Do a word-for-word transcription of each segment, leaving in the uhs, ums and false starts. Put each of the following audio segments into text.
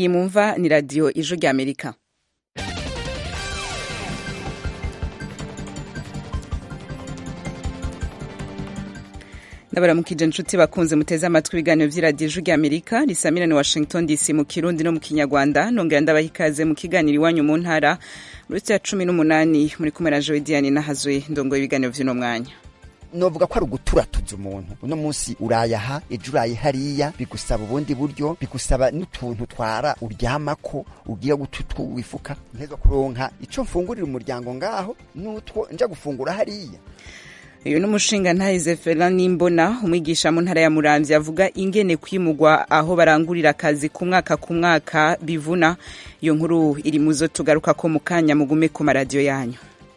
iyi mumva ni radiyo ijwi ry'Amerika. ndabaramukije inshuti bakunze muteze amatwi ibiganiro vy'iradiyo ijwi ry'Amerika risamira ni Washington D C mu Kirundi no mu Kinyarwanda. Nongera ndabaha ikaze mu kiganiro iwanyu mu ntara muri ya cumi n'umunani muri kumwe na Joy Diane Nahazwe ndongoye ibiganiro vy'uno mwanya. Novuga ko ari uguturatuza umuntu uno munsi urayaha ejo uraye hariya, bigusaba ubundi buryo, bigusaba n'utuntu twara uryamako ugiye gututwu wifuka nteza kuronka ico mfungurira umuryango ngaho n'utwo nja gufungura hariya. Uyu n'umushinga ntahize Ferland Nimbona umwigisha mu ntara ya Muramvya avuga ingene kwimugwa aho barangurira akazi ku mwaka ku mwaka bivuna. Iyo nkuru iri muzo tugaruka ko mukanya mugume ku maradiyo yanyu.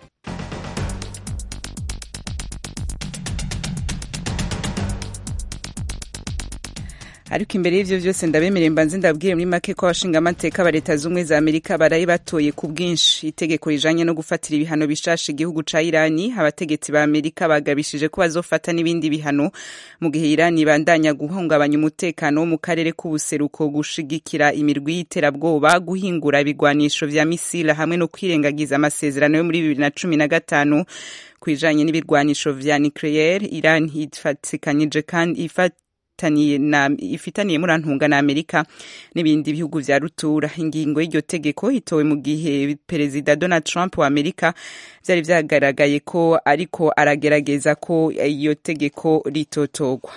Ariko imbere y'ivyo vyose ndabemereye mbanze ndabwiye muri make ko abashinga amateka ba leta z'umwe za Amerika baraye batoye ku bwinshi itegeko rijanye no gufatira ibihano bishasha igihugu ca Irani. Abategetsi ba Amerika bagabishije ko bazofata n'ibindi bihano mu gihe Irani bandanya guhungabanya umutekano wo mu karere k'ubuseruko, gushigikira imirwi y'iterabwoba, guhingura ibigwanisho vya misile hamwe no kwirengagiza amasezerano yo muri bibiri na cumi na gatanu kwijanye n'ibirwanisho vya nucleaire. Irani ifatikanije kandi ifat ifitaniye murantunga na Amerika n'ibindi bihugu vya rutura. Ingingo y'iryo tegeko itowe mu gihe Perezida Donald Trump wa Amerika vyari vyagaragaye ko ariko aragerageza ko iyo tegeko ritotogwa.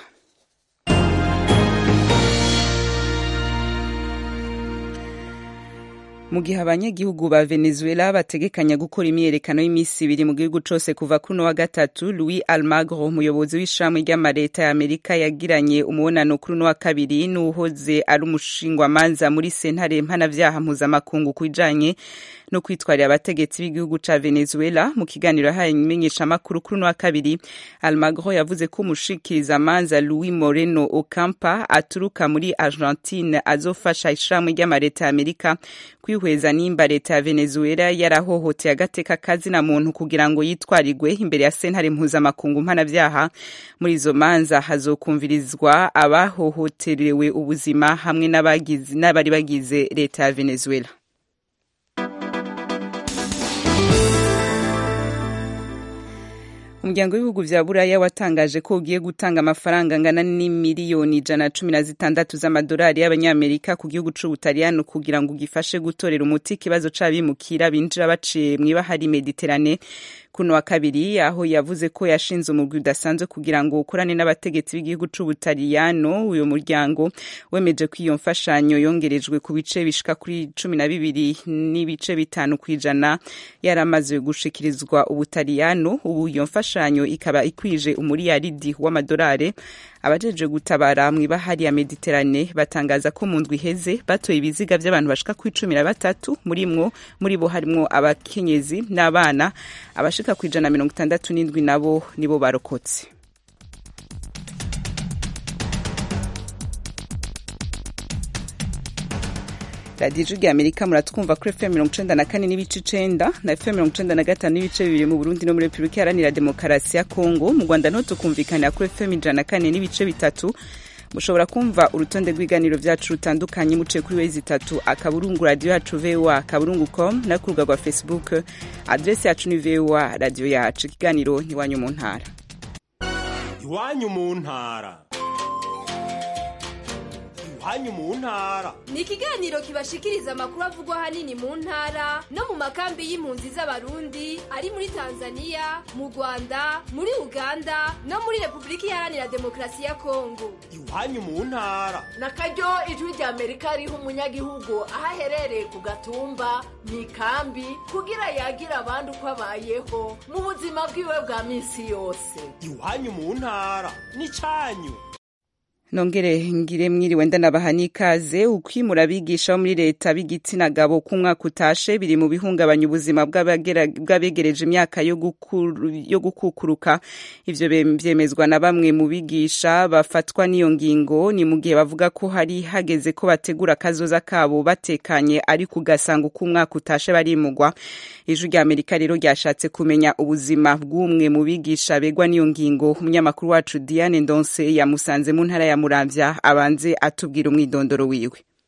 Mu gihe abanyagihugu ba Venezuela bategekanya gukora imyerekano y'imisi ibiri mu gihugu cose kuva kuno wa gatatu, Luis Almagro umuyobozi w'ishamwe ry'amareta ya Amerika yagiranye umubonano kuri no wa kabiri n'uhoze ari umushingwamanza muri sentare mpanavyaha mpuzamakungu kwijanye no kwitwarira abategetsi b'igihugu ca Venezuela. Mu kiganiro yahaye imenyesha makuru kuri no wa kabiri, Almagro yavuze ko umushikiriza manza Luis Moreno Ocampo aturuka muri Argentine azofasha ishamwe ry'amareta ya Amerika kwihweza nimba leta ya Venezuela yarahohoteye agateka kazi na muntu kugira ngo yitwarirwe imbere ya sentare mpuzamakungu mpanavyaha. Muri izo manza hazokumvirizwa abahohoterewe ubuzima hamwe n'abagize n'abari bagize leta ya Venezuela. Umuryango w'ibihugu vya Buraya watangaje ko ugiye gutanga amafaranga angana n'imiliyoni ijana na cumi na zitandatu z'amadolari y'abanyamerika ku gihugu c'Ubutaliyano kugira ngo gifashe gutorera umuti ikibazo c'abimukira binjira baciye mw'ibahari Mediterane. Kuno wa kabiri aho yavuze ko yashinze umugwi udasanzwe kugira ngo ukorane n'abategetsi b'igihugu c'Ubutaliyano. Uyo muryango wemeje ko iyo mfashanyo yongerejwe ku bice bishika kuri cumi na bibiri n'ibice bitanu kwijana yaramaze gushikirizwa Ubutaliyano. Ubu iyo mfashanyo ikaba ikwije umuriyaridi w'amadolari. Abajeje gutabara mw'ibahari ya Mediterane batangaza ko mu ndwi iheze batoye ibiziga by'abantu bashika kuri cumi na batatu, muri mwo muri bo harimwo abakenyezi n'abana. Abashika kwijana mirongo itandatu n'indwi nabo nibo barokotse. Radio Ijwi ry'Amerika muratwumva kuri F M mirongo icenda na kane n'ibice icenda na F M mirongo icenda na gatanu n'ibice bibiri mu Burundi no muri Republika Iharanira Demokarasi ya Kongo. Mu Rwanda no tukumvikana kuri F M ijana na kane n'ibice bitatu. Mushobora kumva urutonde rw'iganiro vyacu rutandukanye muce kuri wezi itatu akaburungu radio yacu V O A kaburungu com na ku rubuga rwa Facebook. Adresse yacu ni V O A radio yacu. Ikiganiro ni iwanyu mu ntara. Iwanyu mu ntara. Iwanyu mu ntara ni ikiganiro kibashikiriza amakuru avugwa hanini mu ntara no mu makambi y'impunzi z'abarundi ari muri Tanzania, mu Rwanda, muri Uganda no muri Republika Iharanira Demokarasi ya Kongo. Iwanyu mu ntara nakaryo ijwi ry'Amerika riha umunyagihugu ahaherereye ku gatumba mw'ikambi kugira yagira abandi uko abayeho mu buzima bwiwe bwa misi yose. Iwanyu mu ntara ni canyu. Nongere ngire mwiriwe ndanabaha n'ikaze. Ukwimura abigisha bo muri leta b'igitsina gabo ku mwaka utashe biri mu bihungabanya ubuzima bw'abegereje imyaka yo yo gukukuruka. Ivyo vyemezwa na bamwe mu bigisha bafatwa n'iyo ngingo, ni mu gihe bavuga ko hari hageze ko bategura kazoza kabo batekanye, ari kugasanga ku mwaka utashe barimugwa. Ijwi ry'Amerika rero ryashatse kumenya ubuzima bw'umwe mu bigisha begwa n'iyo ngingo. Umunyamakuru wacu Diane Ndonse yamusanze mu ntara ya Muramvya abanze atubwira umwidondoro wiwe.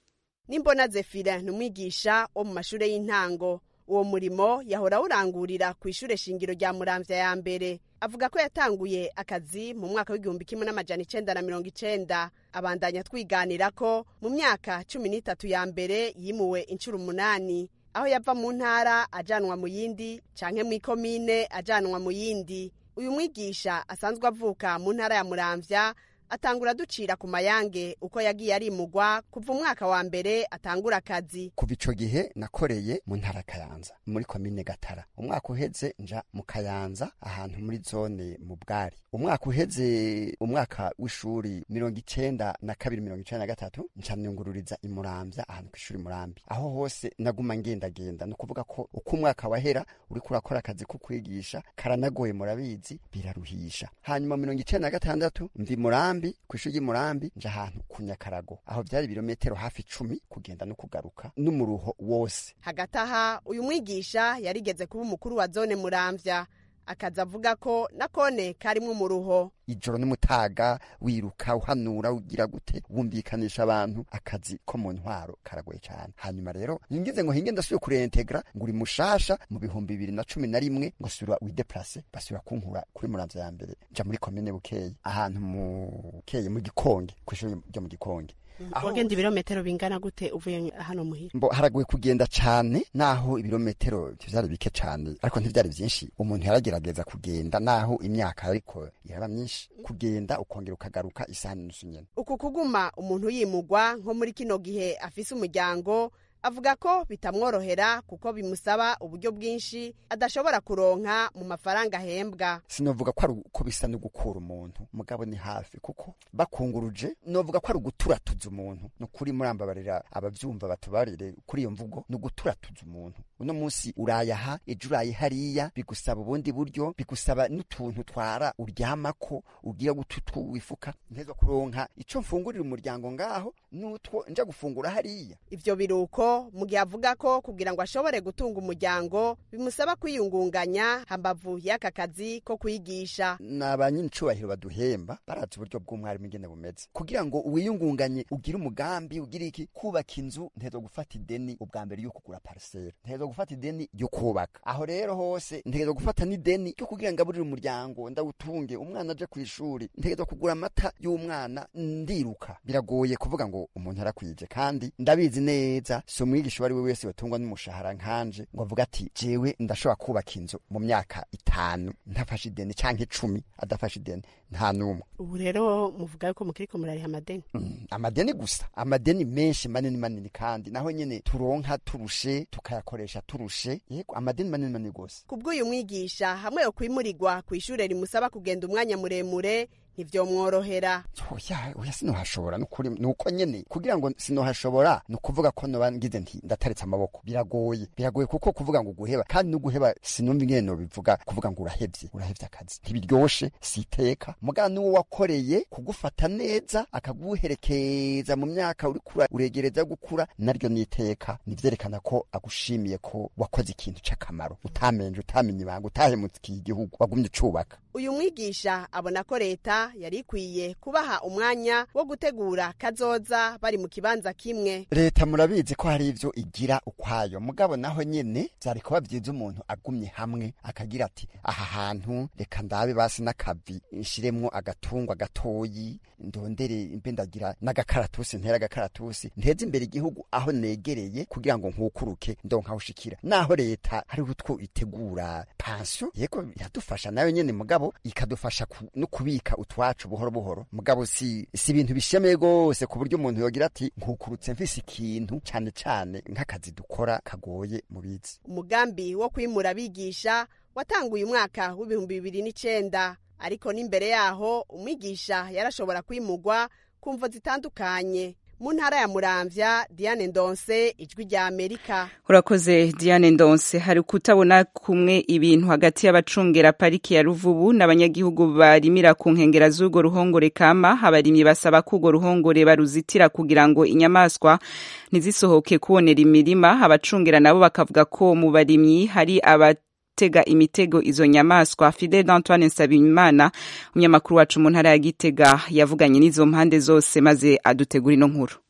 Nimbona Zefira n'umwigisha wo mu mashure y'intango. Uwo murimo yahora awurangurira ku ishure shingiro rya Muramvya ya mbere. Avuga ko yatanguye akazi mu mwaka w'igihumbi kimwe n'amajana icenda na mirongo icenda. Abandanya twiganira ko mu myaka cumi n'itatu ya mbere yimuwe incuro umunani, aho yava mu ntara ajanwa mu yindi canke mw'ikomine ajanwa mu yindi. Uyu mwigisha asanzwe avuka mu ntara ya Muramvya atangura ducira ku mayange uko yagiye arimugwa kuva umwaka wa mbere atangura akazi. Kuva ico gihe nakoreye mu ntara Kayanza muri komine Gatara. Umwaka uheze nja mu Kayanza ahantu muri zone mu Bwari. Umwaka uheze umwaka w'ishuri mirongo icenda na kabiri mirongo icenda na gatatu nca nyungururiza i Muramvya ahantu kw'ishuri Murambi. Aho hose naguma ngendagenda, no kuvuga ko uko umwaka wahera uri kurakora akazi ko kwigisha karanagoye, murabizi biraruhisha. Hanyuma mirongo icenda na gatandatu mvi Murambi kw'ishuri y'Umurambi nja ahantu ku Nyakarago, aho vyari ibirometero hafi icumi kugenda no kugaruka n'umuruho wose. Hagati aha uyu mwigisha yarigeze kuba umukuru wa zone Muramvya, akaza avuga ko nakone karimwo umuruho. Ijoro n'umutaga wiruka uhanura ugira gute wumvikanisha abantu, akazi ko mu ntwaro karagoye cyane. Hanyuma rero ngize ngo hinge ndasubiye kureintegra nguri mushasha mu bihumbi bibiri na cumi na rimwe ngo sura wideplace basubira kunkura kuri Muramvya ya mbere nja muri komine Bukeye ahantu mu Bukeye mu Gikonge kw'ishuri ryo mu Gikonge. Wagenda ibirometero bingana gute uvuye hano muhira? Mbo haragoye kugenda cyane, naho ibirometero vyari bike cyane ariko ntivyari vyinshi. Umuntu yaragerageza kugenda naho imyaka ariko yaraba myinshi, kugenda ukongera ukagaruka isaha nusu nyene. Uku kuguma umuntu yimugwa nko muri kino gihe afise umuryango, avuga ko bitamworohera kuko bimusaba uburyo bwinshi adashobora kuronka mu mafaranga ahembwa. Sinovuga ko ari uko bisa no gukura umuntu, mugabo ni hafi kuko bakunguruje. Novuga ko ari uguturatuza umuntu, no kuri murambabarira abavyumva batubarire kuri iyo mvugo, no guturatuza umuntu. Uno munsi urayaha ejo uraye hariya, bigusaba ubundi buryo, bigusaba n'utuntu twara uryamako ugira gututu wifuka. Nteza kuronka ico mfungurira umuryango ngaho n'utwo nja gufungura hariya. Ivyo biruko mu gihe avuga ko kugira ngo ashobore gutunga umuryango bimusaba kwiyungunganya hambavu y'aka kazi ko kwigisha. N'abanyine icubahiro baduhemba barazi uburyo bw'umwarimu ingene bumeze, kugira ngo wiyungunganye ugire umugambi ugira iki, kubaka inzu ntezo gufata ideni ubwa mbere yo kugura parcelle, ntezo gufata ideni yo kubaka. Aho rero hose ntezo gufata n'ideni yo kugira ngo aburire umuryango ndawutunge, umwana aje kw'ishuri, ntezo kugura amata y'umwana ndiruka. Biragoye kuvuga ngo umuntu arakwije, kandi ndabizi neza so mwigisha wari we wese batungwa n'umushahara nkanje ngo avuga ati jewe ndashobora kubaka inzu mu myaka itanu ntafashe ideni canke icumi adafashe ideni, nta numwe. Ubu rero muvuga yuko mukiriko murariha amadeni? Mm, amadeni gusa, amadeni menshi manini manini, kandi naho nyene turonka turushe tukayakoresha turushe. Yego amadeni manini manini gose. Kubw'uyu mwigisha hamwe yo kwimurirwa kw'ishure rimusaba kugenda umwanya muremure nivyo mworohera. Oya oya sinohashobora n'ukuri, nuko nyene kugira ngo sinohashobora no kuvuga ko noba ngize nti ndataretse amaboko. Biragoye biragoye kuko kuvuga ngo guheba, kandi no guheba sinumva ingene no bivuga, kuvuga ngo urahevye urahevye akazi ntibiryoshe, siteka. Muga nuwo wakoreye kugufata neza akaguherekeza mu myaka uri kura uregereza gukura, naryo niteka nivyerekana ko agushimiye ko wakoze ikintu c'akamaro, utamenje utamenye ibanga, utahemukiye igihugu, wagumye ucubaka. Uyu mwigisha abona ko leta yari ikwiye kubaha umwanya wo gutegura kazoza bari mu kibanza kimwe. Leta murabizi ko hari ivyo igira ukwayo, mugabo naho nyene vyari kuba vyiza umuntu agumye hamwe akagira ati aha hantu reka ndabe basi n'akavi nshiremwo agatungwa gatoyi, ndondere imbe ndagira n'agakaratusi, ntera agakaratusi nteze imbere igihugu aho negereye kugira ngo nkukuruke ndonka ushikira. Naho leta hari utwo itegura pension, yego yadufasha nayo nyene, mugabo ikadufasha ku, no kubika utwacu buhoro buhoro, mugabo si si ibintu bishemeye gose ku buryo umuntu yogira ati nkukurutse mfise ikintu cane cane nk'akazi dukora kagoye mubizi. Umugambi wo kwimura abigisha watanguye umwaka w'ibihumbi bibiri n'icenda, ariko n'imbere yaho umwigisha yarashobora kwimugwa kumvo zitandukanye. Mu ntara ya Muramvya, Diane Ndonse, Ijwi rya Amerika. Urakoze Diane Ndonse. Hari kutabona kumwe ibintu hagati y'abacungera pariki ya Ruvubu n'abanyagihugu barimira ku nkengera z'urwo ruhongore kama. Abarimyi basaba ko urwo ruhongore baruzitira kugira ngo inyamaswa ntizisohoke kubonera imirima. Abacungera nabo bakavuga ko mu barimyi hari aba tega imitego izo nyamaswa. Fidel Antoine Nsabimana, umunyamakuru wacu mu ntara ya Gitega, yavuganye n'izo mpande zose maze adutegura ino nkuru.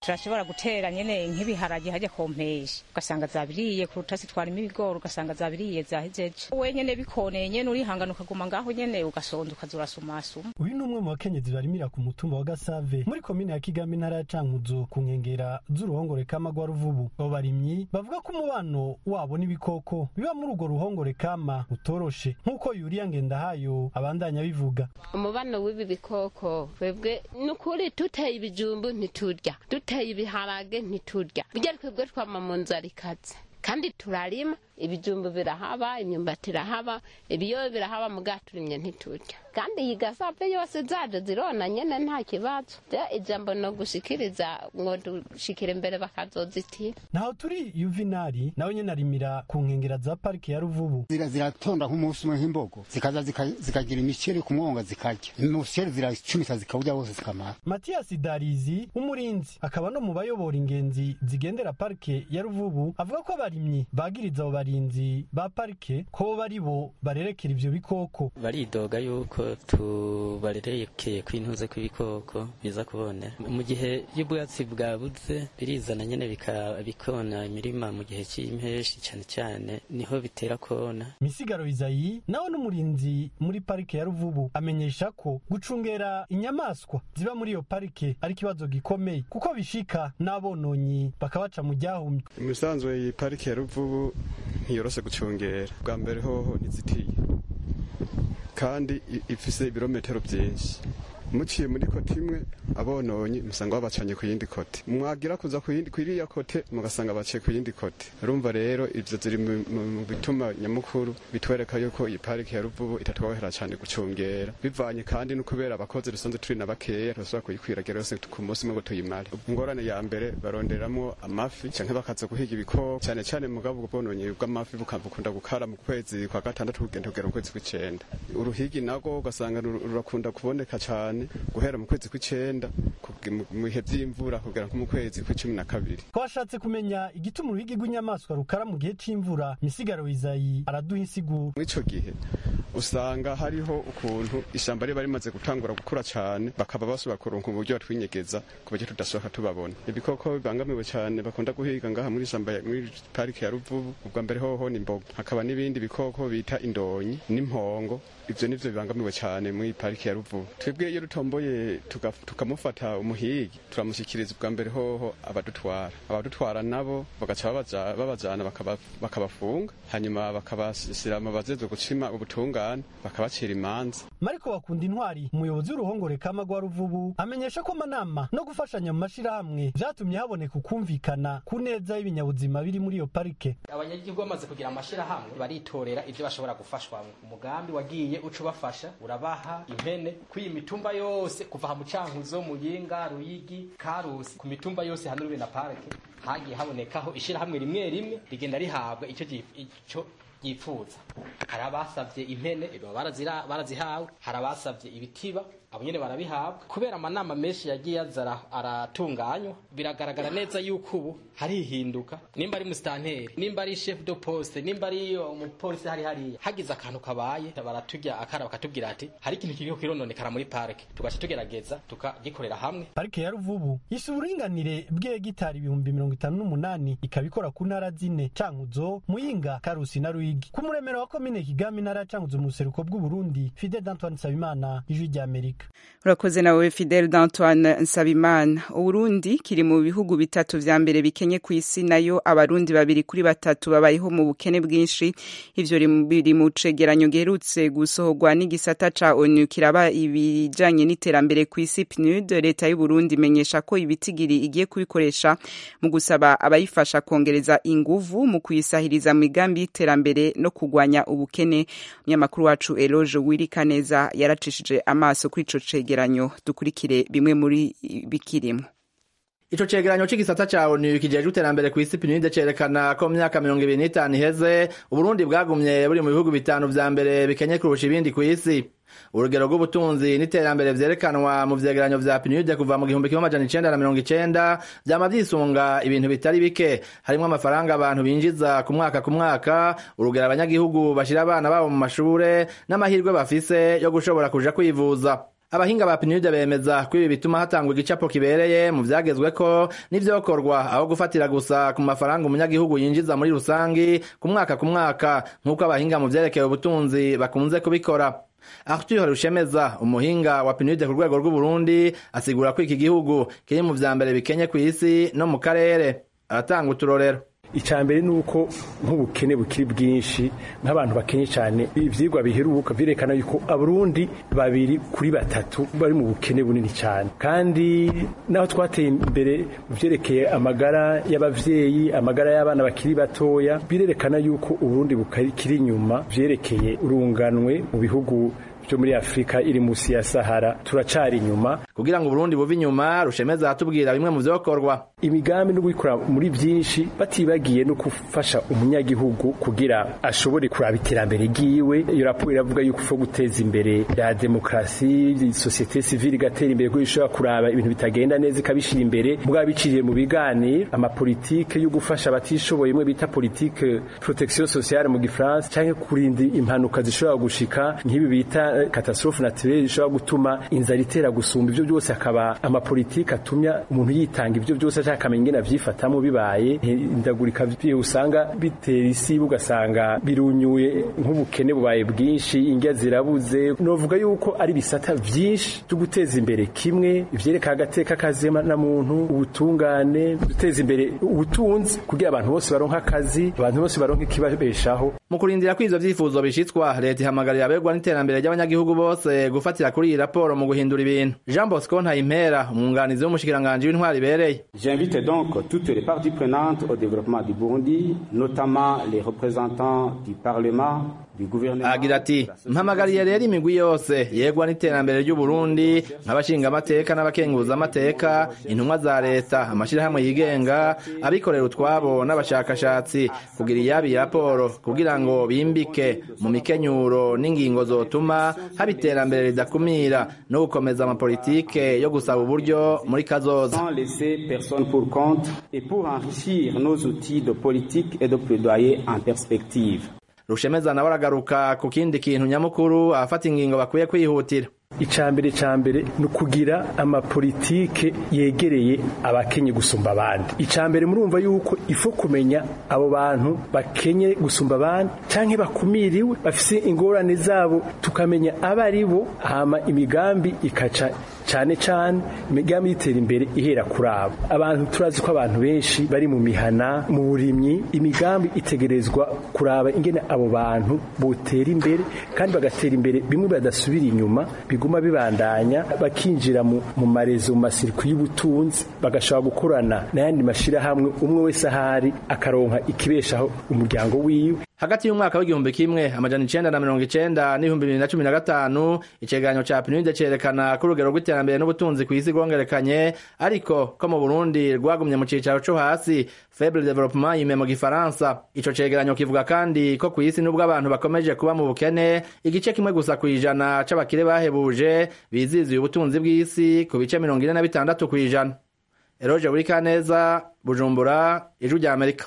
turashobora gutera nyene nk'ibiharage hajya kompesha ugasanga zabiriye kuruta si twarimo ibigori ugasanga zabiriye zahejeje wenyene bikoneye nyene urihangana ukaguma ngaho nyene ugasonda ukazurasumasuma. Uyu ni umwe mu bakenyezi barimira ku mutumba wa Gasave muri komine ya Kigame ntara ya Cankuzo ku nkengera z'uruhongore kama rwa Ruvubu. Abo barimyi bavuga ko umubano wabo n'ibikoko biba muri urwo ruhongore kama utoroshe nk'uko Yuriya Ngendahayo abandanya bivuga. Umubano w'ibi bikoko twebwe nukuri tuteye ibijumbu ntiturya, tuteye ibiharage ntiturya, bijya twebwe twama mu nzara ikaze kandi turarima ibijumbu birahaba, imyumbati irahaba, ibiyo birahaba, muga turimye ntiturya. Kandi iyi Gasave yose zaje zirona nyene nta kibazo. Ijambo no gushikiriza ngo dushikire imbere bakazozitira. Naho turi Yuvinari nawe nyene arimira ku nkengera za parike ya Ruvubu. Zira ziratonda nk'umunsi umwe nk'imbogo zikaza zikagira imiceri ku mwonga zikarya. Imiceri ziracumisa zikawurya bose zikamara. Mathias Darizi umurinzi akaba no mu bayobora ingenzi zigendera parike ya Ruvubu avuga ko abarimyi bagiriza abo barinzi ba parike ko bari bo barerekera ivyo bikoko. Baridoga yuko tubarerekeye kwintuze kw'ibikoko biza kubona mu gihe y'ubwatsi bwabuze birizana nyene bikabikona imirima mu gihe cy'impeshi cyane cyane niho bitera kona. Misigaro Izayi nawe n'umurinzi muri parike ya Ruvubu amenyesha ko gucungera inyamaswa ziba muri iyo parike ari kibazo gikomeye kuko bishika n'abononyi bakabaca mu ryahumye. Umusanzwe iyi parike ya Ruvubu ntiyorose gucungera bwa mbere hoho nizitiye kandi ifise ibirometero byinshi muciye muri kote imwe abononye musanga babacanye ku yindi kote mwagira kuza ku yindi kwiriya kote mugasanga baciye ku yindi kote. Urumva rero ivyo ziri mu bituma nyamukuru bitwereka yuko iyi parike ya Ruvubu itatworohera cyane gucungera bivanye kandi no kubera abakozi rusanzwe turi na bakeya tushobora kuyikwiragira yose ku munsi umwe ngo tuyimare. Ingorane ya mbere baronderamo amafi canke bakaza guhiga ibikoko cyane cyane mugabo ubononye bw'amafi bukunda gukara mu kwezi kwa gatandatu kugenda kugera mu kwezi kw'icenda. Uruhigi nago ugasanga rurakunda kuboneka cyane guhera mu kwezi kw'icenda mu bihe vy'imvura kugera mu kwezi kw'icumi na kabiri. Twashatse kumenya igituma uruhigi rw'inyamaswa rukara mu gihe c'imvura. Misigaro Izayi araduha insiguro. Mw'ico gihe usanga hariho ukuntu ishamba riba rimaze gutangura gukura cyane bakaba basubira kuronka uburyo batwinyegeza ku buryo tudashobora tubabona. Ibikoko bibangamiwe cyane bakunda guhiga ngaha muri ishamba muri parike ya Ruvubu ubwa mbere hoho ni imbogo hakaba n'ibindi bikoko bita indonyi n'impongo. Ivyo nivyo bibangamiwe cyane muri parike ya Ruvubu. Twebwe iyo rutomboye tukamufata umuhigi turamushikiriza ubwa mbere hoho abadutwara abadutwara nabo bagaca babajana bakabafunga hanyuma bakabashyira mu bajeje gucima ubutungane bakabacira imanza. Mariko Bakunda Intwari umuyobozi w'uruhongore kama rwa Ruvubu amenyesha ko amanama no gufashanya mu mashirahamwe vyatumye haboneka ukumvikana ku neza y'ibinyabuzima biri muri iyo parike. Abanyagihugu bamaze kugira amashirahamwe baritorera ivyo bashobora gufashwa. Umugambi wagiye ucu bafasha urabaha impene kwiyi mitumba yose kuva ha mu Cankuzo, Muyinga, Ruyigi, Karusi ku mitumba yose hano ruri na parike hagiye habonekaho ishirahamwe rimwe rimwe rigenda rihabwa ico ico yifuza. Hari abasavye impene barazira barazihawe, hari abasavye ibitiba abo nyene barabihabwa. Kubera amanama menshi yagiye azara aratunganywa biragaragara neza yuko ubu hari ihinduka nimba ari mustanteri nimba ari chef de poste nimba ari umupolisi hari hari hagize akantu kabaye baratujya akara bakatubwira ati hari ikintu kiriho kirononekara muri parike tugaca tugerageza tukagikorera hamwe. Parike ya Ruvubu isi uburinganire bw'hegitari ibihumbi mirongo itanu n'umunani ikabikora ku ntara zine Cankuzo, Muyinga, Karusi na Ruyigi. Ku muremero wa komine Kigame ntara Cankuzo mu buseruko bw'u Burundi. Fidel d'Antoine Nsabimana, Ijwi ry'Amerika. Urakoze nawe Fidel d'Antoine Nsabimana. Uburundi kiri mu bihugu bitatu vya mbere bikenye ku isi nayo abarundi babiri kuri batatu babayeho mu bukene bwinshi. Ivyo biri mu cegeranyo giherutse gusohorwa n'igisata ca ONU kiraba ibijanye n'iterambere ku isi P N U D. Leta y'u Burundi imenyesha ko ibitigiri igiye kubikoresha mu gusaba abayifasha kongereza inguvu mu kuyisahiriza mu migambi y'iterambere no kugwanya ubukene. Umunyamakuru wacu Eloge Wirikaneza yaracishije amaso kuri ico cegeranyo dukurikire bimwe muri bikirimo. Ico cegeranyo c'igisata ca ONU kijejwe iterambere ku isi P N U D cerekana ko mu myaka mirongo ibiri n'itanu iheze Uburundi bwagumye buri mu bihugu bitanu vya mbere bikenye kurusha ibindi ku isi. Urugero rw'ubutunzi n'iterambere vyerekanwa mu vyegeranyo vya P N U D kuva mu gihumbi kimwe amajana icenda na mirongo icenda vyama vyisunga ibintu bitari bike harimwo amafaranga abantu binjiza ku mwaka ku mwaka, urugero abanyagihugu bashira abana babo mu mashure n'amahirwe bafise yo gushobora kuja kwivuza. abahinga ba P N U D bemeza ko ibi bituma hatangwa igicapo kibereye mu vyagezweko n'ivyokorwa aho gufatira gusa ku mafaranga umunyagihugu yinjiza muri rusangi ku mwaka ku mwaka nk'uko abahinga mu vyerekeye ubutunzi bakunze kubikora. Arthur Rushemeza umuhinga wa P N U D ku rwego rw'Uburundi asigura ko iki gihugu kiri mu vya mbere bikenye ku isi no mu karere. Aratanga uturorero. Icambere nuko nk'ubukene bukiri bwinshi nk'abantu bakenye cyane ivyigwa biheruka birekana yuko abarundi babiri kuri batatu bari mu bukene bunini cyane kandi naho twateye imbere vyerekeye amagara y'abavyeyi amagara y'abana bakiri batoya birerekana yuko uburundi bukiri inyuma vyerekeye urunganwe mu bihugu byo muri Afrika iri musi ya Sahara turacari inyuma kugira ngo Burundi buve inyuma. Rushemeza atubwira bimwe mu vyokorwa imigambi no gukora muri byinshi batibagiye no gufasha umunyagihugu kugira ashobore kuraba iterambere giwe. Iyo raporo iravuga yuko ufo guteza imbere ya demokrasi societe civile gatera imbere ko ishobora kuraba ibintu bitagenda neza ikabishira imbere bwa biciriye mu biganiro ama politique yo gufasha abatishoboye imwe bita politique protection sociale mu gifaransa canke kurinda impanuka zishobora gushika nk'ibi bita catastrophe naturelle ishobora gutuma inzara itera gusumba. Ivyo byose akaba ama politique atumya umuntu yitanga ivyo byose akamenya ingene avyifatamo bibaye indagurika vyo usanga bitera isi ugasanga birunyuye nk'ubukene bubaye bwinshi ingya zirabuze. Novuga yuko ari bisata vyinshi byo guteza imbere kimwe ivyereka agateka kazema na muntu ubutungane guteza imbere ubutunzi kugira abantu bose baronka akazi abantu bose baronka ikibabeshaho. Mu kurindira kw'ivyo vyifuzo bishitswa leta ihamagarira aberwa n'iterambere ry'abanyagihugu bose gufatira kuri iyi raporo mu guhindura ibintu. Jean Bosco Ntayimpera umwunganizi w'umushikiranganje w'intwari ibereye. J'invite donc toutes les parties prenantes au développement du Burundi, notamment les représentants du Parlement, du gouvernement. Agira ati mpamagariye rero imigwi yose yegwa n'iterambere ry'u Burundi nk'abashinga amateka n'abakenguza amateka intumwa za leta amashirahamwe yigenga abikorera utwabo n'abashakashatsi kugira iyabi raporo kugira ngo bimbike mu mikenyuro n'ingingo zotuma haba iterambere ridakumira no gukomeza amapolitike yo gusaba uburyo muri kazoza. Sans laisser personne pour compte et pour enrichir nos outils de politique et de plaidoyer en perspective. Rushemeza nawe aragaruka ku kindi kintu nyamukuru afata ingingo bakwiye kwihutira. Icambere cambere nukugira ama politike yegereye abakenye gusumba abandi. Icambere murumva yuko ifo kumenya abo bantu bakenye gusumba abandi canke bakumiriwe bafise ingorane zabo tukamenya abari bo hama imigambi ikaca cane cane imigambi itera imbere ihera kurabo. Abantu turazi ko abantu benshi bari mu mihana mu burimyi imigambi itegerezwa kuraba ingene abo bantu botera imbere kandi bagatera imbere bimwe badasubira inyuma biguma bibandanya bakinjira mu mu marezo mu masirikwi y'ubutunzi bagashobora gukorana n'ayandi mashira hamwe umwe wese ahari akaronka ikibeshaho umuryango wiwe. Hagati y'umwaka w'igihumbi kimwe amajana icenda na mirongo icenda n'ibihumbi bibiri na cumi na gatanu icegeranyo ca P N U D cerekana ko urugero rw'iterambere n'ubutunzi kw'isi rwongerekanye ariko ko mu Burundi rwagumye mu cicaro co hasi faible développement yime mu gifaransa. Ico cegeranyo kivuga kandi ko kw'isi nubwo abantu bakomeje kuba mu bukene igice kimwe gusa kwijana c'abakire bahebuje biziziye ubutunzi bw'isi ku bice mirongo ine na bitandatu kwijana. Eroje Burikaneza, Bujumbura, Ijwi rya Amerika.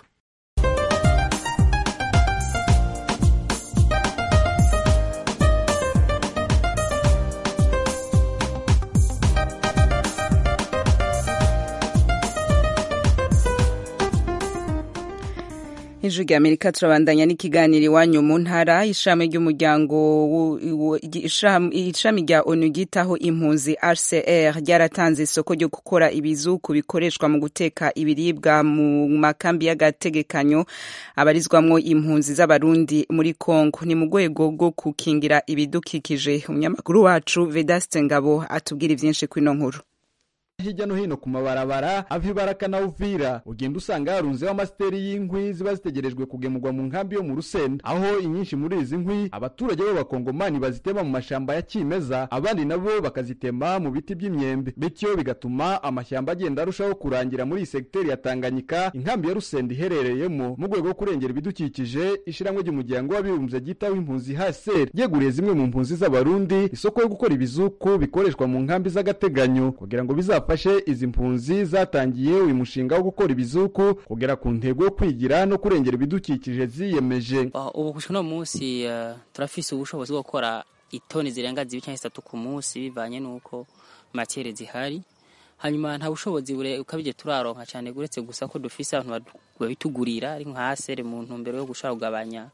Ijwi rya Amerika turabandanya n'ikiganiro iwanyu mu ntara. Ishami ry'umuryango ishami rya O N U ryitaho impunzi H C R ryaratanze isoko ryo gukora ibizuku bikoreshwa mu guteka ibiribwa mu makambi y'agategekanyo abarizwamwo impunzi z'abarundi muri Kongo. Ni mu rwego rwo kukingira ibidukikije. Umunyamakuru wacu Vedaste Ngabo atubwira ivyinshi kwino nkuru. Hirya no hino ku mabarabara ava Ibaraka na Uvira ugenda usanga harunzeho amasiteri y'inkwi ziba zitegerejwe kugemurwa mu nkambi yo mu Rusenda, aho inyinshi muri izi nkwi abaturage b'abakongomani bazitema mu mashamba ya kimeza, abandi nabo bakazitema mu biti by'imyembe, bityo bigatuma amashyamba agenda arushaho kurangira muri iyi sekiteri ya Tanganyika inkambi ya Rusenda iherereyemo. Mu rwego rwo kurengera ibidukikije ishiramwe ry'umuryango w'abibumbye ryitaho impunzi H C R yeguriye zimwe mu mpunzi z'abarundi isoko yo gukora ibizuku bikoreshwa mu nkambi z'agateganyo kugira ngo biza fashe izi mpunzi zatangiye uyu mushinga wo gukora ibizuku kugera ku ntego yo kwigira no kurengera ibidukikije ziyemeje. Ubu kushino munsi uh, turafise ubushobozi bwo gukora itoni zirenga zibiri cyangwa zitatu ku munsi bivanye nuko matiere zihari. Hanyuma nta bushobozi bure ukabije turaronka cyane guretse gusa ko dufise abantu babitugurira ari nka hasere mu ntumbero yo gushaka kugabanya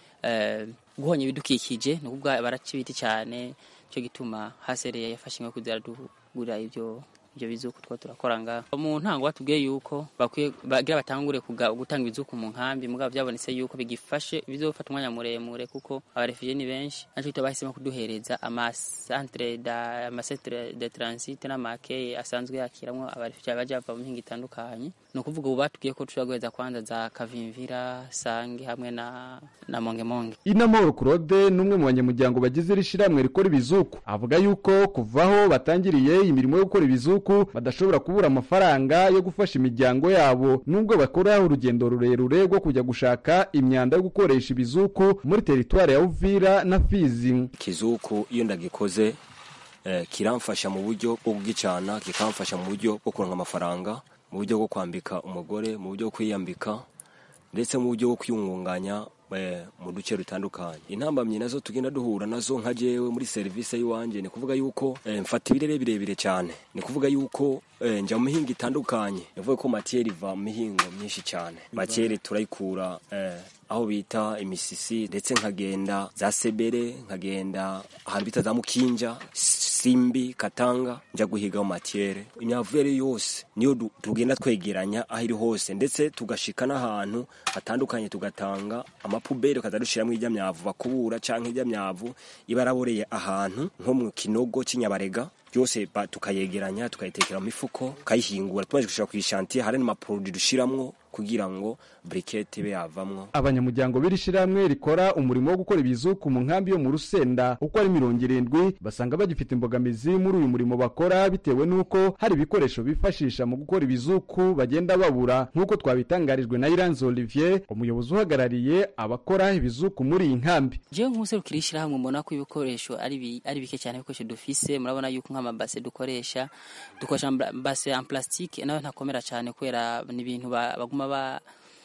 eh guhonya ibidukikije no kubwa baracibiti cyane cyo gituma hasere yafashe nko kuzara dugura ivyo ibyo bizuku twa turakora ngaho mu ntango batubwiye yuko bakwiye bagira batangure gutanga ibizuku mu nkambi mugabo byabonetse yuko bigifashe bizofata umwanya muremure kuko abarefugee ni benshi naco tutabahisemo kuduhereza ama centre da ama centre de transit n'amake asanzwe yakiramwo abarefugee baje bava mu mpinga itandukanye no kuvuga ubu batubwiye ko turagweza kwanza za Kavimvira Sange hamwe na na Monge Monge. Inamoro Claude numwe mu banyamuryango bagize rishiramwe rikora ibizuku avuga yuko kuvaho batangiriye imirimo yo gukora ibizuku badashobora kubura amafaranga yo gufasha imiryango yabo nubwo bakora urugendo rurerure rwo kujya gushaka imyanda yo gukoresha ibizuku muri teritwari ya Uvira na Fizi. Kizuku iyo ndagikoze eh, kiramfasha mu buryo bwo kugicana, kikamfasha mu buryo bwo kuronka amafaranga, mu buryo bwo kwambika umugore, mu buryo bwo kwiyambika ndetse mu buryo bwo kwiyungunganya mu duce rutandukanye. Intambamye nazo tugenda duhura nazo nka jewe muri service yiwanje ni kuvuga yuko eh, mfata ibirere birebire cyane, ni kuvuga yuko eh, nja mu mihingo itandukanye, nivuga ko matiere iva mu mihingo myinshi cyane. Matiere turayikura eh, aho bita imisisi ndetse nkagenda za Sebere, nkagenda ahantu bita za Mukinja, Simbi, Katanga, nja guhiga mu matiere. Imyavere yose niyo tugenda twegeranya aho iri hose ndetse tugashika n'ahantu hatandukanye tugatanga amapubere kazadushiramo ijya myavu bakubura canke ijya myavu ibaraboreye ahantu nko mu kinogo cy'inyabarega byose tukayegeranya tukayitekera mu mifuko kayihingura tumaze gushaka ku ishantier hari n'ama produit dushiramwo kugira ngo briquette be yavamwo. Abanyamuryango birishiramwe rikora umurimo wo gukora ibizuku mu nkambi yo mu Rusenda uko ari mirongo irindwi basanga bagifite imbogamizi muri uyu murimo bakora bitewe nuko hari ibikoresho bifashisha mu gukora ibizuku bagenda babura nkuko twabitangarijwe na Iranzo Olivier umuyobozi uhagarariye abakora ibizuku muri iyi nkambi. Je nk'userukirishira hamwe mbona ko ibikoresho ari bi, ari bike cyane ibikoresho dufise murabona yuko nk'amabase dukoresha dukoresha base en plastique nayo ntakomera cyane kwera ni ibintu baguma ba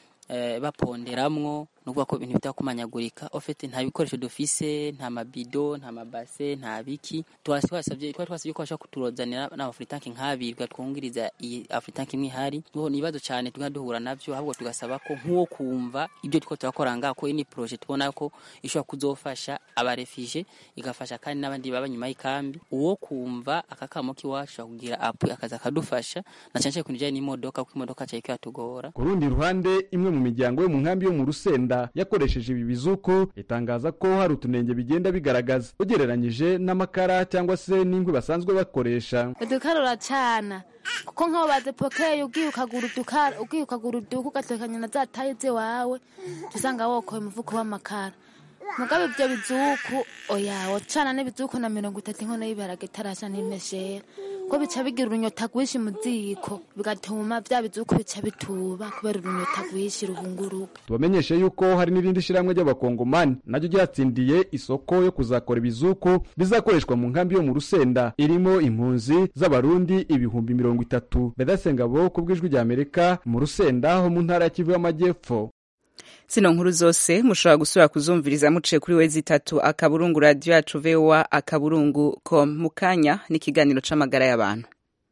eh, baponderamwo nuko ko ibintu bitakumanyagurika ofete nta bikoresho dufise nta mabido nta mabase nta biki twasabye twari twasabye ko bashaka kuturozanira na Afritanki nk'abirwa twungiriza iyi Afritanki imwe hari ngo nibazo cyane tugaduhura navyo ahubwo tugasaba ko nkuwo kumva ibyo twiko turakora ngako ini project tubona ko ishobora kuzofasha abarefije igafasha kandi n'abandi baba nyuma y'ikambi uwo kumva akakamo kiwacu kugira apu akaza kadufasha na cyane kunije n'imodoka kuko imodoka cyayiko yatugora. Ku rundi ruhande imwe mu miryango yo mu nkambi yo mu Rusenda yakoresheje ibi bizuku itangaza ko hari utunenge bigenda bigaragaza ugereranyije n'amakara cyangwa se n'ingwe basanzwe bakoresha. Udukarura cyana kuko nkaho bazepokeye ugiye ukagura udukara ugiye ukagura uduku ugatekanya na za tayize wawe tusanga wokoye umuvuko w'amakara mugabe ibyo bizuku oya wacana n'ibizuku na mirongo itatu inkono y'ibiharage tarasha n'imeshera ko bica bigira urunyota rwinshi mu ziko bigatuma bya bizuku bica bituba kubera urunyota rwinshi ruhunguruka. Tubamenyeshe yuko hari n'irindi shiramwe ry'abakongomani naryo ryatsindiye isoko yo kuzakora ibizuku bizakoreshwa mu nkambi yo mu Rusenda irimo impunzi z'abarundi ibihumbi mirongo itatu. Bedasengabo kubwijwi rya Amerika mu Rusenda ho mu ntara ya Kivu y'Amajyepfo. Sino nkuru zose mushobora gusubira kuzumviriza muciye kuri wezi itatu akaburungu radio yacu V O A akaburungu com mukanya n'ikiganiro c'amagara y'abantu.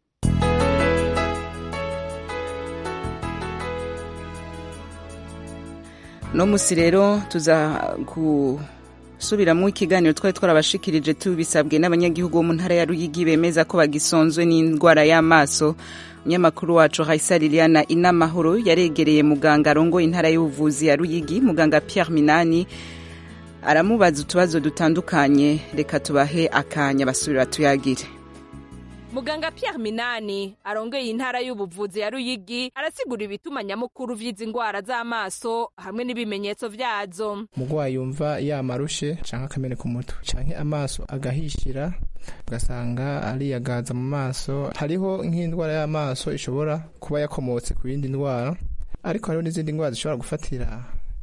No musi rero tuza ku subiramo ikiganiro twari twarabashikirije tubisabwe n'abanyagihugu bo mu ntara ya Ruyigi bemeza ko bagisonzwe n'indwara y'amaso. Nyamakuru wacu Raisa Liliana Inamahoro yaregereye muganga rongo intara y'ubuvuzi ya Ruyigi muganga Pierre Minani aramubaza utubazo dutandukanye reka tubahe akanya basubira tuyagire. Muganga Pierre Minani arongeye intara y'ubuvuzi ya Ruyigi arasigura ibituma nyamukuru vy'izi ngwara z'amaso hamwe n'ibimenyetso vyazo. Mugwayi yumva yamarushe canke akamene ku mutwe canke amaso agahishira ugasanga ariyagaza mu maso. Hariho nk'indwara y'amaso ishobora kuba yakomotse ku yindi ndwara ariko hariho n'izindi ndwara zishobora gufatira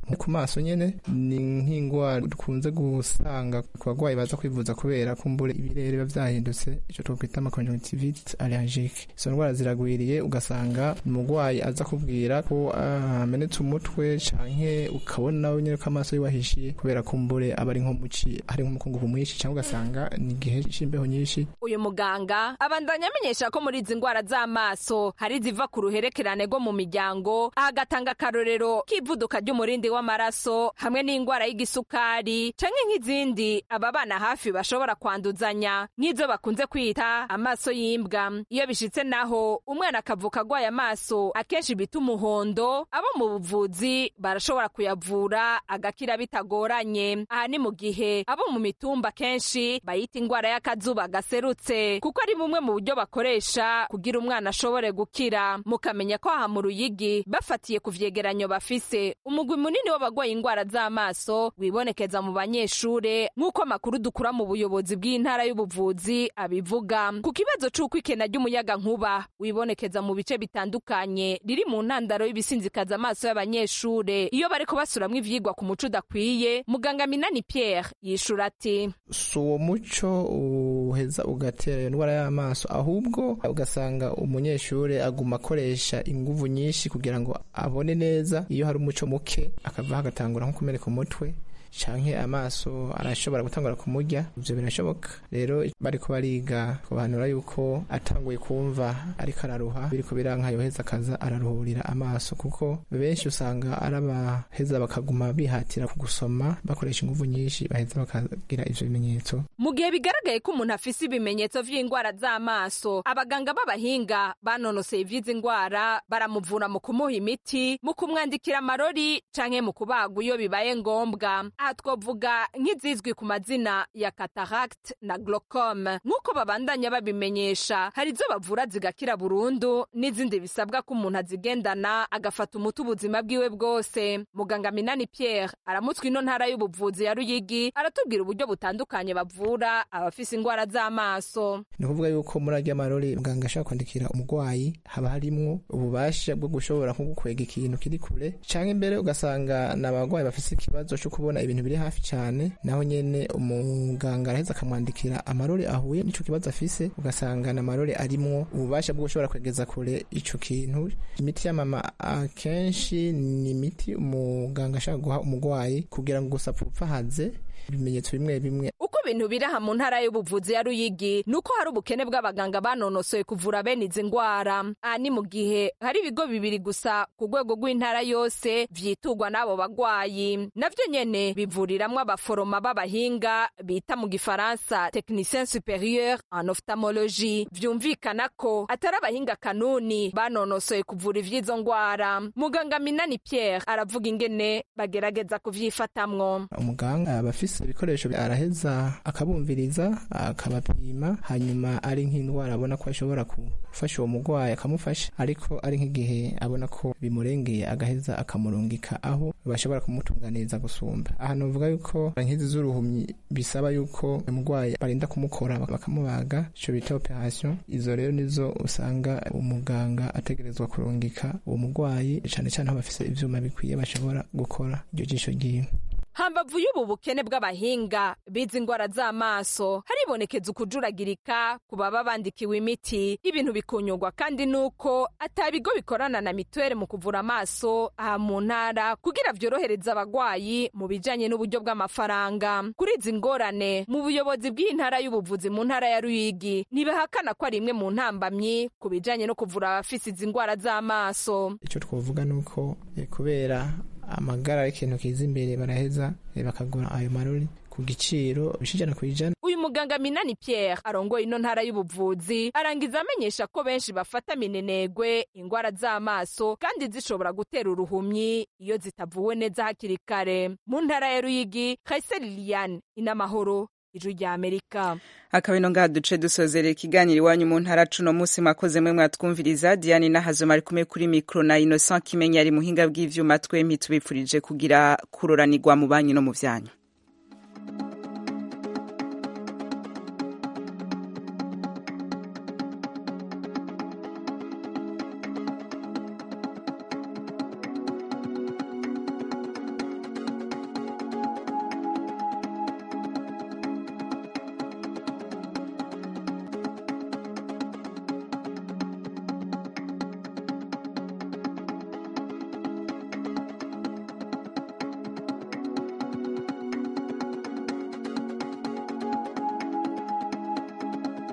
ku maso nyene ni nk'ingwara dukunze gusanga ku bagwayi baza kwivuza kubera kumbure ibirere biba vyahindutse ico twokwita ama conjonctivite allergique. Izo ndwara ziragwiriye ugasanga umugwayi aza kubwira ko amenetse umutwe canke ukabona nawe nyene ko amaso yiwahishiye kubera kumbure aba ari nko muci hari nk'umukungugu mwinshi cyangwa ugasanga ni igihe c'imbeho nyinshi. Uyu muganga abandanya amenyesha ko muri izi ndwara z'amaso hari ziva ku ruherekerane rwo mu miryango, agatanga akarorero k'ivuduka ry'umurindi w'amaraso hamwe n'indwara y'igisukari canke nk'izindi aba bana hafi bashobora kwanduzanya nk'izo bakunze kwita amaso y'imbwa. Iyo bishitse naho umwana akavuka agwaye amaso akenshi bita umuhondo, abo mu buvuzi barashobora kuyavura agakira bitagoranye. Aha ni mu gihe abo mu mitumba kenshi bayita indwara y'akazuba gaserutse kuko ari bumwe mu buryo bakoresha kugira umwana ashobore gukira. Mukamenya ko aha mu Ruyigi bafatiye ku vyegeranyo bafise umugwi munini w'abagwaye indwara z'amaso wibonekeza mu banyeshure nk'uko amakuru dukura mu buyobozi bw'intara y'ubuvuzi abivuga. Ku kibazo c'uko ikena ry'umuyaga nkuba wibonekeza mu bice bitandukanye riri mu ntandaro y'ibisinzikaza amaso y'abanyeshure iyo bariko basuramwo ivyigwa ku muco udakwiye, muganga Minani Pierre yishura ati si uwo muco uheza ugatera iyo ndwara y'amaso, ahubwo ugasanga umunyeshure aguma akoresha inguvu nyinshi kugira ngo abone neza. Iyo hari umuco muke akava agatangura nko kumeneka umutwe canke amaso arashobora gutangura kumurya, ivyo birashoboka. Rero bariko bariga kubanura yuko atanguye kumva ariko araruha biriko biranka yoheza akaza araruhurira amaso, kuko benshi usanga arabaheza bakaguma bihatira kugusoma bakoresha inguvu nyinshi baheza bakagira ivyo bimenyetso. Mu gihe bigaragaye ko umuntu afise ibimenyetso vy'indwara z'amaso, abaganga b'abahinga banonoseye ivy'izi ndwara baramuvura mu kumuha imiti, mu kumwandikira amarori canke mu kubagwa iyo bibaye ngombwa. Aha twovuga nk'izizwi ku mazina ya cataract na glaucome. Nk'uko babandanya babimenyesha, hari izo bavura zigakira burundu n'izindi bisabwa ko umuntu azigendana agafata umuti ubuzima bwiwe bwose. Muganga Minani Pierre aramutswe ino ntara y'ubuvuzi ya Ruyigi aratubwira uburyo butandukanye bavura abafise indwara z'amaso. Ni kuvuga yuko muri arya marori muganga ashaka kwandikira umugwayi haba harimwo ububasha bwo gushobora nko gukwega ikintu kiri kure, canke imbere ugasanga n'abagwayi bafise ikibazo cyo kubona ibintu biri hafi cyane, naho nyene umuganga araheza akamwandikira amarori ahuye n'ico kibazo afise, ugasanga n'amarori arimwo ububasha bwo gushobora kwegeza kure ico kintu. Imiti ya mama akenshi ni imiti umuganga ashaka guha umugwayi kugira ngo gusa apfupfahaze ibimenyetso bimwe bimwe. Uko bintu biraha mu ntara y'ubuvuzi ya Ruyigi nuko hari ubukene bw'abaganga banonosoye kuvura bene izi ndwara. Aha ni mu gihe hari ibigo bibiri gusa ku rwego rw'intara yose vyitugwa n'abo bagwayi, navyo nyene bivuriramwo abaforoma b'abahinga bita mu gifaransa technicien supérieur en ophtalmologie. Vyumvikana ko atari abahinga kanuni banonosoye kuvura ivy'izo ndwara. Muganga Minani Pierre aravuga ingene bagerageza kuvyifatamwo. Umuganga abafise ibikoresho araheza akabumviriza akabapima, hanyuma ari nk'indwara abona ko ashobora gufasha uwo mugwayi akamufasha, ariko ari nk'igihe abona ko bimurengeye agaheza akamurungika aho bashobora kumutunganiriza gusumba. Aha novuga yuko nk'izi z'uruhumyi bisaba yuko umugwayi barinda kumukora bakamubaga, ico bita operation. Izo rero nizo usanga umuganga ategerezwa kurungika uwo mugwayi, cane cane aho bafise ivyuma bikwiye bashobora gukora iryo jisho ryiwe. Hambavu y'ubu bukene bw'abahinga bizi indwara z'amaso, haribonekeza ukujuragirika ku baba bandikiwe imiti. Ibintu bikunyurwa kandi nuko atabigo bikorana na mituweli mu kuvura amaso aha mu ntara kugira vyorohereza abagwayi mu bijanye n'uburyo bw'amafaranga. Kuri izi ngorane mu buyobozi bw'intara y'ubuvuzi mu ntara ya Ruyigi ntibahakana ko ari imwe mu ntambamyi ku bijanye no kuvura abafise izi ndwara z'amaso. Ico twovuga nuko eh, kubera amagara ari ikintu kiza imbere baraheza bakagura ayo marori ku giciro bishijana kwijana. Uyu muganga Minani Pierre arongoye ino ntara y'ubuvuzi arangiza amenyesha ko benshi bafata minenegwe indwara z'amaso kandi zishobora gutera uruhumyi iyo zitavuwe neza hakiri kare. Mu ntara ya Ruyigi, Kayser Liliane, Inamahoro, Ijwi rya Amerika. Akabino ngaha duce dusozera ikiganiro iwanyu mu ntara cuno musi mwakoze mwe mwatwumviriza. Diane Nahazoma ari kumwe kuri mikro na Innocent Kimenya ari muhinga bw'ivyuma, twempi tubipfurije kugira kuroranirwa mu banyu no mu vyanyu.